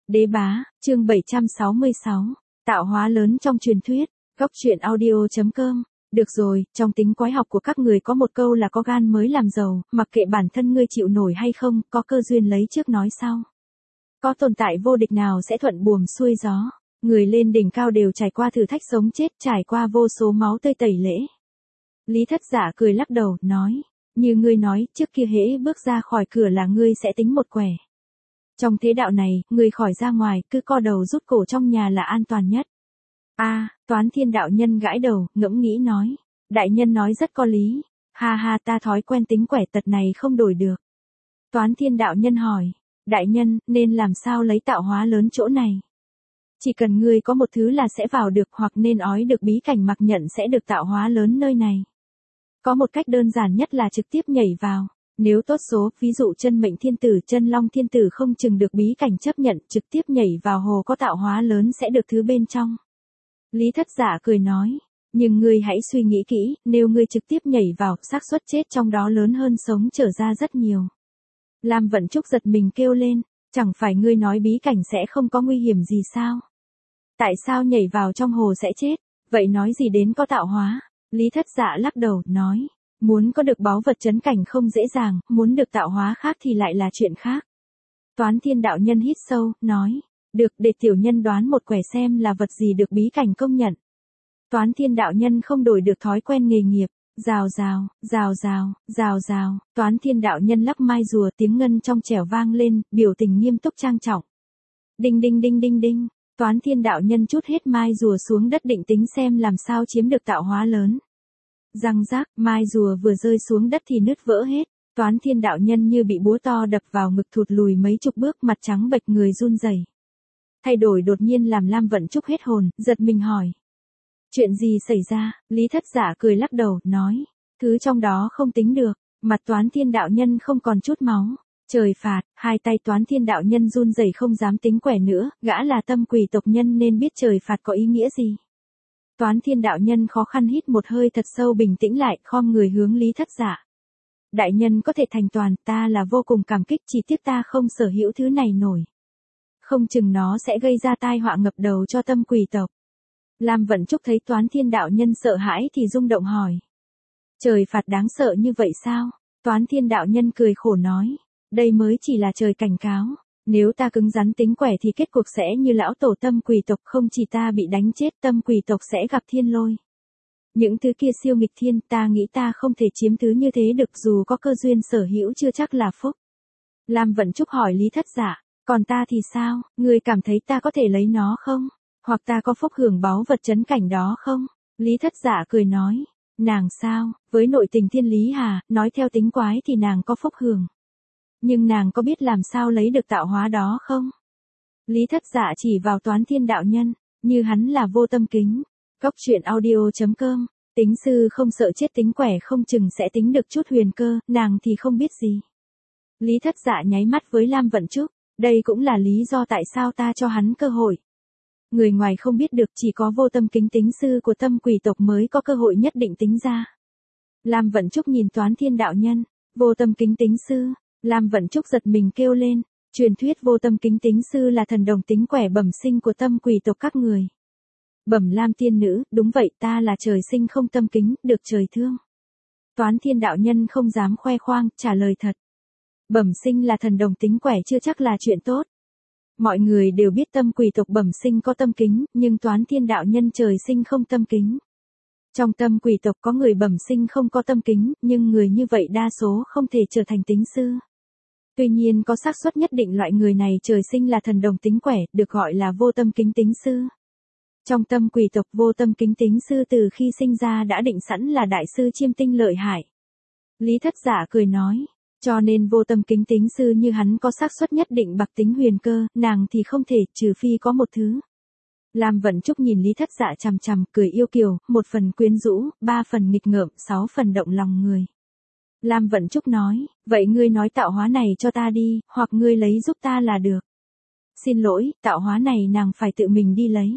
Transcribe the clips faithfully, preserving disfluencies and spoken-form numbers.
Đế bá, chương bảy trăm sáu mươi sáu, tạo hóa lớn trong truyền thuyết, góc truyện audio.com. Được rồi, trong tính quái học của các người có một câu là có gan mới làm giàu, mặc kệ bản thân ngươi chịu nổi hay không, có cơ duyên lấy trước nói sau. Có tồn tại vô địch nào sẽ thuận buồm xuôi gió, người lên đỉnh cao đều trải qua thử thách sống chết, trải qua vô số máu tươi tẩy lễ. Lý Thất Giả cười lắc đầu, nói, như ngươi nói, trước kia hễ bước ra khỏi cửa là ngươi sẽ tính một quẻ. Trong thế đạo này, người khỏi ra ngoài, cứ co đầu rút cổ trong nhà là an toàn nhất. A, à, Toán Thiên đạo nhân gãi đầu, ngẫm nghĩ nói. Đại nhân nói rất có lý. Ha ha, ta thói quen tính quẻ tật này không đổi được. Toán Thiên đạo nhân hỏi. Đại nhân, nên làm sao lấy tạo hóa lớn chỗ này? Chỉ cần ngươi có một thứ là sẽ vào được, hoặc nên ói được bí cảnh mặc nhận sẽ được tạo hóa lớn nơi này. Có một cách đơn giản nhất là trực tiếp nhảy vào. Nếu tốt số, ví dụ chân mệnh thiên tử, chân long thiên tử không chừng được bí cảnh chấp nhận, trực tiếp nhảy vào hồ có tạo hóa lớn sẽ được thứ bên trong. Lý Thất Giả cười nói, nhưng ngươi hãy suy nghĩ kỹ, nếu ngươi trực tiếp nhảy vào, xác suất chết trong đó lớn hơn sống trở ra rất nhiều. Lam Vận Trúc giật mình kêu lên, chẳng phải ngươi nói bí cảnh sẽ không có nguy hiểm gì sao? Tại sao nhảy vào trong hồ sẽ chết, vậy nói gì đến có tạo hóa? Lý Thất Giả lắc đầu, nói. Muốn có được báu vật chấn cảnh không dễ dàng, muốn được tạo hóa khác thì lại là chuyện khác. Toán Thiên đạo nhân hít sâu, nói, được, để tiểu nhân đoán một quẻ xem là vật gì được bí cảnh công nhận. Toán Thiên đạo nhân không đổi được thói quen nghề nghiệp, rào rào, rào rào, rào rào, Toán Thiên đạo nhân lắc mai rùa, tiếng ngân trong trẻo vang lên, biểu tình nghiêm túc trang trọng. Đinh đinh đinh đinh đinh, Toán Thiên đạo nhân trút hết mai rùa xuống đất định tính xem làm sao chiếm được tạo hóa lớn. Răng rác, mai rùa vừa rơi xuống đất thì nứt vỡ hết. Toán Thiên đạo nhân như bị búa to đập vào ngực, thụt lùi mấy chục bước, mặt trắng bệch, người run rẩy. Thay đổi đột nhiên làm Lam Vận Trúc hết hồn, giật mình hỏi. Chuyện gì xảy ra? Lý Thất Giả cười lắc đầu, nói. Thứ trong đó không tính được. Mặt Toán Thiên đạo nhân không còn chút máu. Trời phạt, hai tay Toán Thiên đạo nhân run rẩy không dám tính quẻ nữa, gã là tâm quỷ tộc nhân nên biết trời phạt có ý nghĩa gì. Toán Thiên đạo nhân khó khăn hít một hơi thật sâu, bình tĩnh lại, khom người hướng Lý Thất Giả. Đại nhân có thể thành toàn, ta là vô cùng cảm kích, chỉ tiếc ta không sở hữu thứ này nổi. Không chừng nó sẽ gây ra tai họa ngập đầu cho tâm quỷ tộc. Lam Vận Trúc thấy Toán Thiên đạo nhân sợ hãi thì rung động hỏi. Trời phạt đáng sợ như vậy sao? Toán Thiên đạo nhân cười khổ nói. Đây mới chỉ là trời cảnh cáo. Nếu ta cứng rắn tính quẻ thì kết cuộc sẽ như lão tổ tâm quỷ tộc, không chỉ ta bị đánh chết, tâm quỷ tộc sẽ gặp thiên lôi. Những thứ kia siêu nghịch thiên, ta nghĩ ta không thể chiếm thứ như thế được, dù có cơ duyên sở hữu chưa chắc là phúc. Lam Vận Trúc hỏi Lý Thất Giả, còn ta thì sao, ngươi cảm thấy ta có thể lấy nó không? Hoặc ta có phúc hưởng báu vật chấn cảnh đó không? Lý Thất Giả cười nói, nàng sao, với nội tình thiên lý hà, nói theo tính quái thì nàng có phúc hưởng. Nhưng nàng có biết làm sao lấy được tạo hóa đó không? Lý Thất Giả chỉ vào Toán Thiên đạo nhân, như hắn là vô tâm kính. Góc truyện audio.com, tính sư không sợ chết, tính quẻ không chừng sẽ tính được chút huyền cơ, nàng thì không biết gì. Lý Thất Giả nháy mắt với Lam Vận Trúc, đây cũng là lý do tại sao ta cho hắn cơ hội. Người ngoài không biết được, chỉ có vô tâm kính tính sư của tâm quỷ tộc mới có cơ hội nhất định tính ra. Lam Vận Trúc nhìn Toán Thiên đạo nhân, vô tâm kính tính sư. Lam Vận Trúc giật mình kêu lên, truyền thuyết vô tâm kính tính sư là thần đồng tính quẻ bẩm sinh của tâm quỷ tộc các người. Bẩm Lam tiên nữ, đúng vậy, ta là trời sinh không tâm kính, được trời thương. Toán Thiên đạo nhân không dám khoe khoang, trả lời thật. Bẩm sinh là thần đồng tính quẻ chưa chắc là chuyện tốt. Mọi người đều biết tâm quỷ tộc bẩm sinh có tâm kính, nhưng Toán Thiên đạo nhân trời sinh không tâm kính. Trong tâm quỷ tộc có người bẩm sinh không có tâm kính, nhưng người như vậy đa số không thể trở thành tính sư. Tuy nhiên có xác suất nhất định loại người này trời sinh là thần đồng tính quẻ, được gọi là vô tâm kính tính sư. Trong tâm quỷ tộc, vô tâm kính tính sư từ khi sinh ra đã định sẵn là đại sư chiêm tinh lợi hại. Lý Thất Giả cười nói, cho nên vô tâm kính tính sư như hắn có xác suất nhất định bạc tính huyền cơ, nàng thì không thể, trừ phi có một thứ. Lam Vận Trúc nhìn Lý Thất Giả chằm chằm, cười yêu kiều, một phần quyến rũ, ba phần nghịch ngợm, sáu phần động lòng người. Lam Vận Trúc nói, vậy ngươi nói tạo hóa này cho ta đi, hoặc ngươi lấy giúp ta là được. Xin lỗi, tạo hóa này nàng phải tự mình đi lấy.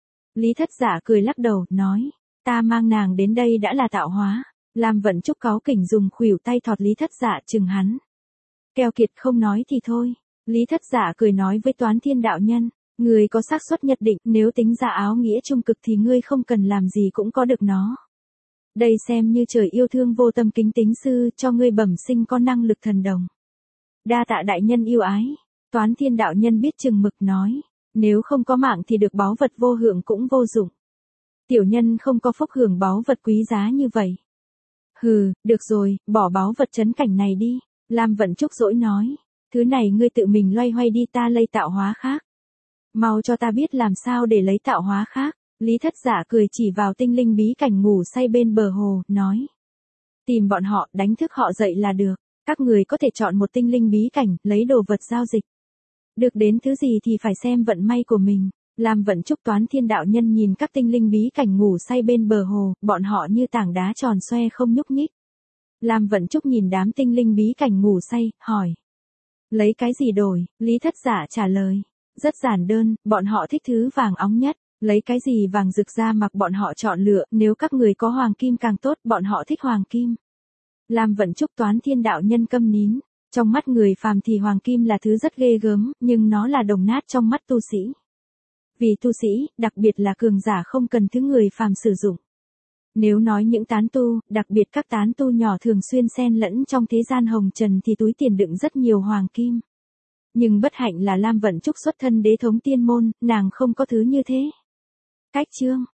Lý Thất Giả cười lắc đầu, nói, ta mang nàng đến đây đã là tạo hóa. Lam Vận Trúc cáu kỉnh dùng khuỷu tay thọt Lý Thất Giả chừng hắn. Keo kiệt, không nói thì thôi. Lý Thất Giả cười nói với Toán Thiên đạo nhân, ngươi có xác suất nhất định, nếu tính ra áo nghĩa trung cực thì ngươi không cần làm gì cũng có được nó. Đây xem như trời yêu thương vô tâm kính tính sư, cho ngươi bẩm sinh có năng lực thần đồng. Đa tạ đại nhân yêu ái. Toán Thiên đạo nhân biết chừng mực nói, nếu không có mạng thì được báu vật vô hưởng cũng vô dụng. Tiểu nhân không có phúc hưởng báu vật quý giá như vậy. Hừ, được rồi, bỏ báu vật trấn cảnh này đi. Lam Vận Trúc dỗi nói, thứ này ngươi tự mình loay hoay đi, ta lấy tạo hóa khác. Mau cho ta biết làm sao để lấy tạo hóa khác. Lý Thất Giả cười chỉ vào tinh linh bí cảnh ngủ say bên bờ hồ, nói. Tìm bọn họ, đánh thức họ dậy là được. Các người có thể chọn một tinh linh bí cảnh, lấy đồ vật giao dịch. Được đến thứ gì thì phải xem vận may của mình. Lam Vận Trúc Toán Thiên đạo nhân nhìn các tinh linh bí cảnh ngủ say bên bờ hồ, bọn họ như tảng đá tròn xoe không nhúc nhích. Lam Vận Trúc nhìn đám tinh linh bí cảnh ngủ say, hỏi. Lấy cái gì đổi? Lý Thất Giả trả lời. Rất giản đơn, bọn họ thích thứ vàng óng nhất. Lấy cái gì vàng rực ra mặc bọn họ chọn lựa, nếu các người có hoàng kim càng tốt, bọn họ thích hoàng kim. Lam Vận Trúc Toán Thiên đạo nhân câm nín. Trong mắt người phàm thì hoàng kim là thứ rất ghê gớm, nhưng nó là đồng nát trong mắt tu sĩ. Vì tu sĩ, đặc biệt là cường giả không cần thứ người phàm sử dụng. Nếu nói những tán tu, đặc biệt các tán tu nhỏ thường xuyên xen lẫn trong thế gian hồng trần thì túi tiền đựng rất nhiều hoàng kim. Nhưng bất hạnh là Lam Vận Trúc xuất thân đế thống tiên môn, nàng không có thứ như thế. Cách chương